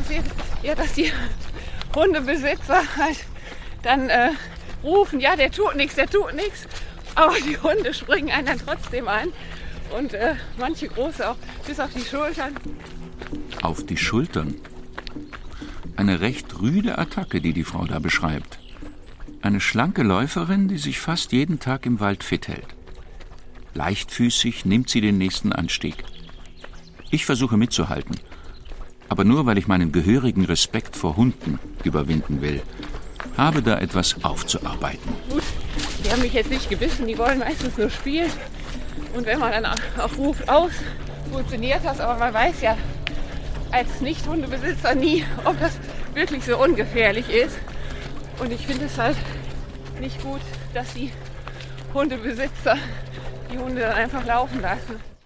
passiert, ja, dass die Hundebesitzer halt dann rufen, ja, der tut nichts. Aber die Hunde springen einen dann trotzdem an. Und manche große auch bis auf die Schultern. Auf die Schultern? Eine recht rüde Attacke, die Frau da beschreibt. Eine schlanke Läuferin, die sich fast jeden Tag im Wald fit hält. Leichtfüßig nimmt sie den nächsten Anstieg. Ich versuche mitzuhalten. Aber nur, weil ich meinen gehörigen Respekt vor Hunden überwinden will. Habe da etwas aufzuarbeiten. Gut, die haben mich jetzt nicht gebissen, die wollen meistens nur spielen. Und wenn man dann auch ruft aus, funktioniert das. Aber man weiß ja als Nicht-Hundebesitzer nie, ob das wirklich so ungefährlich ist. Und ich finde es halt nicht gut, dass die Hundebesitzer die Hunde dann einfach laufen lassen.